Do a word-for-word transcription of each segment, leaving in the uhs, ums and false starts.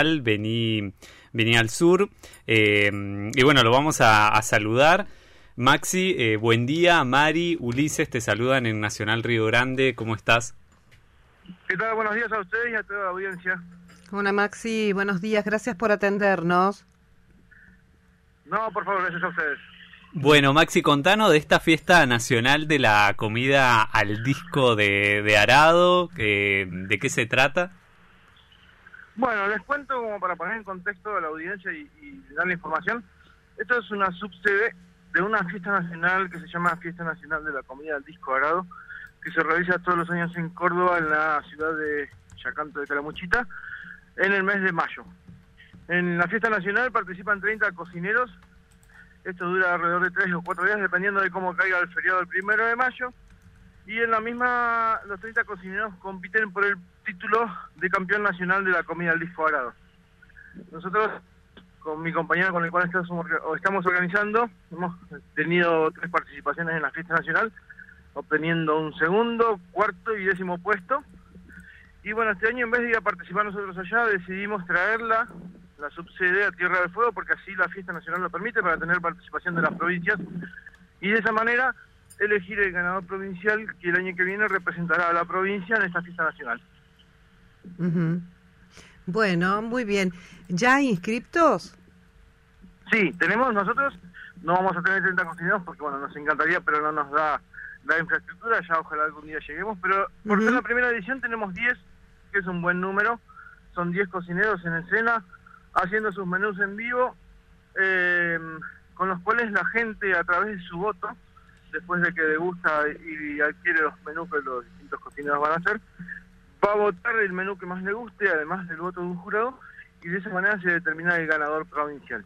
Capital, vení, vení al sur. Eh, y bueno, lo vamos a, a saludar. Maxi, eh, buen día. Mari, Ulises, te saludan en Nacional Río Grande. ¿Cómo estás? ¿Qué tal? Buenos días a ustedes y a toda la audiencia. Hola Maxi, buenos días. Gracias por atendernos. No, por favor, gracias a ustedes. Bueno, Maxi, contanos de esta fiesta nacional de la comida al disco de, de arado, eh, ¿de qué se trata? Bueno, les cuento como para poner en contexto a la audiencia y, y dar la información. Esto es una subsede de una fiesta nacional que se llama Fiesta Nacional de la Comida al Disco Arado, que se realiza todos los años en Córdoba, en la ciudad de Yacanto de Calamuchita, en el mes de mayo. En la fiesta nacional participan treinta cocineros. Esto dura alrededor de tres o cuatro días, dependiendo de cómo caiga el feriado del primero de mayo. Y en la misma, los treinta cocineros compiten por el título de campeón nacional de la comida al disco arado. Nosotros, con mi compañero con el cual estamos, estamos organizando, hemos tenido tres participaciones en la fiesta nacional, obteniendo un segundo, cuarto y décimo puesto. Y bueno, este año en vez de ir a participar nosotros allá, decidimos traerla, la subsede, a Tierra del Fuego, porque así la fiesta nacional lo permite, para tener participación de las provincias, y de esa manera elegir el ganador provincial que el año que viene representará a la provincia en esta fiesta nacional. Uh-huh. Bueno, muy bien. ¿Ya hay inscriptos? Sí, tenemos nosotros, no vamos a tener treinta cocineros porque bueno, nos encantaría, pero no nos da la infraestructura, ya ojalá algún día lleguemos, pero por uh-huh. ser la primera edición tenemos diez, que es un buen número, son diez cocineros en escena, haciendo sus menús en vivo, eh, con los cuales la gente, a través de su voto, después de que degusta y adquiere los menús que los distintos cocineros van a hacer, va a votar el menú que más le guste, además del voto de un jurado, y de esa manera se determina el ganador provincial.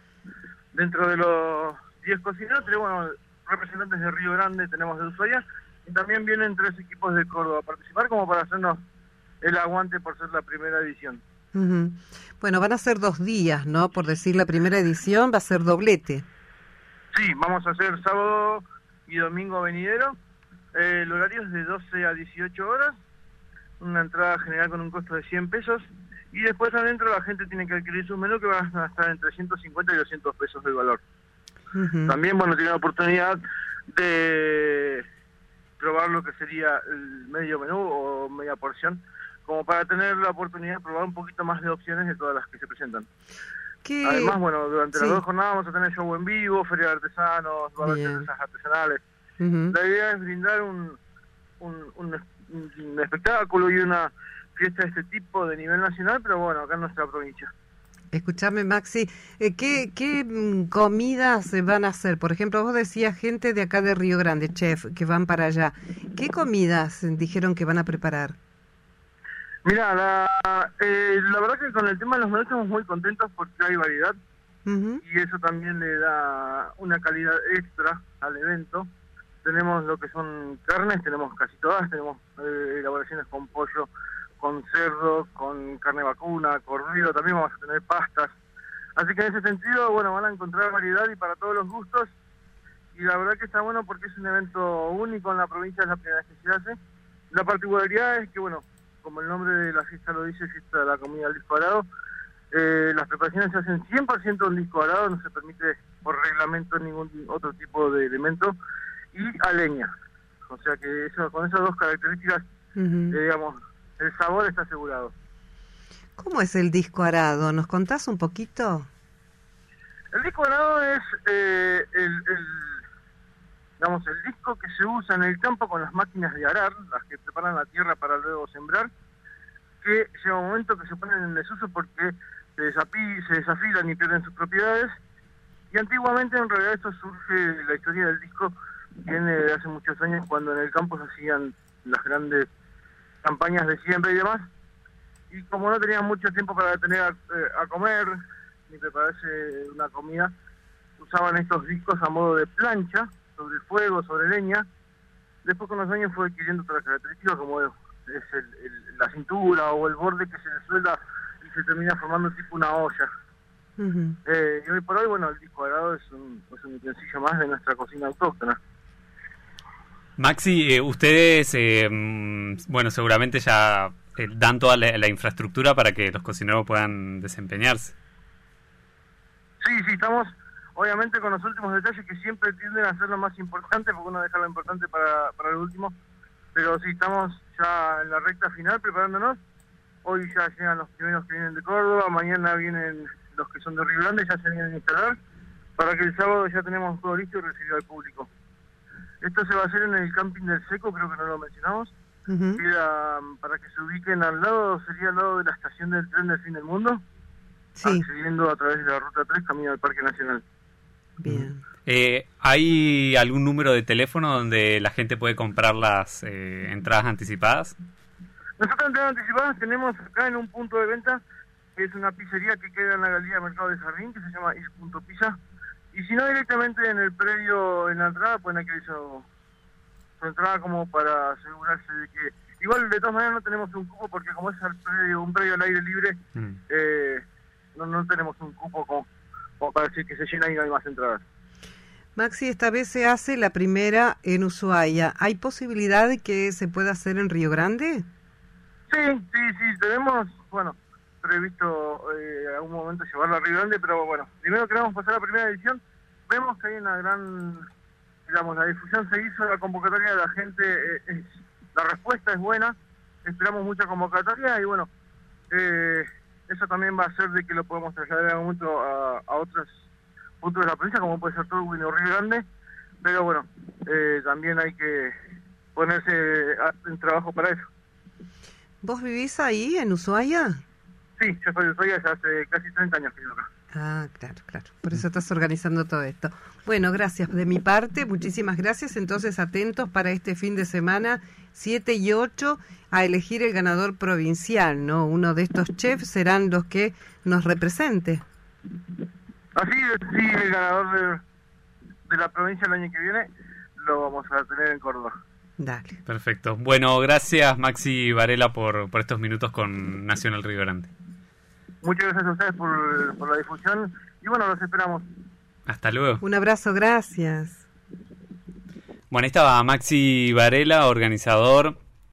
Dentro de los diez cocineros tenemos representantes de Río Grande, tenemos de Ushuaia, y también vienen tres equipos de Córdoba a participar, como para hacernos el aguante por ser la primera edición. Uh-huh. Bueno, van a ser dos días, ¿no? Por decir, la primera edición va a ser doblete. Sí, vamos a hacer sábado y domingo venidero. Eh, el horario es de doce a dieciocho horas, una entrada general con un costo de cien pesos, y después adentro la gente tiene que adquirir su menú, que van a estar entre ciento cincuenta y doscientos pesos del valor. Uh-huh. También, bueno, tiene la oportunidad de probar lo que sería el medio menú o media porción, como para tener la oportunidad de probar un poquito más de opciones de todas las que se presentan. ¿Qué? Además, bueno, durante sí. las dos jornadas vamos a tener show en vivo, feria de artesanos, va a haber cervezas artesanales. Uh-huh. La idea es brindar un, un, un, un espectáculo y una fiesta de este tipo de nivel nacional, pero bueno, acá en nuestra provincia. Escuchame, Maxi, ¿qué, qué comidas se van a hacer? Por ejemplo, vos decías gente de acá de Río Grande, chef, que van para allá. ¿Qué comidas dijeron que van a preparar? Mira, la, eh, la verdad que con el tema de los menús estamos muy contentos porque hay variedad, uh-huh. y eso también le da una calidad extra al evento. Tenemos lo que son carnes, tenemos casi todas, tenemos eh, elaboraciones con pollo, con cerdo, con carne vacuna, cordero, también vamos a tener pastas. Así que en ese sentido, bueno, van a encontrar variedad y para todos los gustos, y la verdad que está bueno porque es un evento único en la provincia, es la primera vez que se hace. La particularidad es que, bueno, como el nombre de la fiesta lo dice, fiesta de la comida al disco arado, eh, las preparaciones se hacen cien por ciento en disco arado, no se permite por reglamento ningún otro tipo de elemento, y a leña. O sea que eso, con esas dos características, uh-huh. eh, digamos, el sabor está asegurado. ¿Cómo es el disco arado? ¿Nos contás un poquito? El disco arado es eh, el, el, digamos, el disco que se usa en el campo con las máquinas de arar, las que preparan la tierra para luego sembrar, que llega un momento que se ponen en desuso porque se, desapi, se desafilan y pierden sus propiedades. Y antiguamente, en realidad, esto surge, la historia del disco viene de hace muchos años, cuando en el campo se hacían las grandes campañas de siembra y demás, y como no tenían mucho tiempo para tener a, eh, a comer ni prepararse una comida, usaban estos discos a modo de plancha, sobre el fuego, sobre leña. Después con los años fue adquiriendo otras características, como es el, el, la cintura o el borde que se le suelda y se termina formando tipo una olla. Uh-huh. eh, y hoy por hoy, bueno, el disco arado es un, es un utensilio más de nuestra cocina autóctona. Maxi, eh, ustedes, eh, bueno, seguramente ya eh, dan toda la, la infraestructura para que los cocineros puedan desempeñarse. Sí, sí, estamos obviamente con los últimos detalles que siempre tienden a ser lo más importante, porque uno deja lo importante para, para el último, pero sí, estamos ya en la recta final preparándonos. Hoy ya llegan los primeros que vienen de Córdoba, mañana vienen los que son de Río Grande, ya se vienen a instalar, para que el sábado ya tenemos todo listo y recibido al público. Esto se va a hacer en el camping del Seco, creo que no lo mencionamos. Uh-huh. Queda, para que se ubiquen al lado, sería al lado de la estación del tren del fin del mundo, sí, accediendo a través de la ruta tres, camino al Parque Nacional. Bien. Eh, ¿Hay algún número de teléfono donde la gente puede comprar las eh, entradas anticipadas? Nosotros entradas anticipadas tenemos acá en un punto de venta, que es una pizzería que queda en la galería de Mercado de Jardín, que se llama Il Punto Pizza. Y si no, directamente en el predio, en la entrada, pueden adquirir su, su entrada como para asegurarse de que... Igual, de todas maneras, no tenemos un cupo, porque como es al predio, un predio al aire libre, mm. eh, no, no tenemos un cupo como, como para decir que se llena y no hay más entradas. Maxi, esta vez se hace la primera en Ushuaia. ¿Hay posibilidad de que se pueda hacer en Río Grande? Sí, sí, sí, tenemos, bueno, previsto eh, a algún momento llevarlo a Río Grande, pero bueno, primero queremos pasar a la primera edición. Vemos que hay una gran, digamos, la difusión se hizo, la convocatoria de la gente, eh, es, la respuesta es buena, esperamos mucha convocatoria y bueno, eh, eso también va a hacer de que lo podamos trasladar en algún momento a, a otros puntos de la provincia, como puede ser Turbin o Río Grande, pero bueno, eh, también hay que ponerse en trabajo para eso. ¿Vos vivís ahí, en Ushuaia? Sí, yo soy de Ushuaia, ya hace casi treinta años que vivo acá. Ah, claro, claro. Por eso estás organizando todo esto. Bueno, gracias. De mi parte, muchísimas gracias. Entonces, atentos para este fin de semana, siete y ocho, a elegir el ganador provincial, ¿no? Uno de estos chefs serán los que nos represente. Así es, sí, el ganador de, de la provincia el año que viene lo vamos a tener en Córdoba. Dale. Perfecto. Bueno, gracias Maxi Varela por, por estos minutos con Nacional Río Grande. Muchas gracias a ustedes por, por la difusión y bueno, los esperamos. Hasta luego. Un abrazo, gracias. Bueno, ahí estaba Maxi Varela, organizador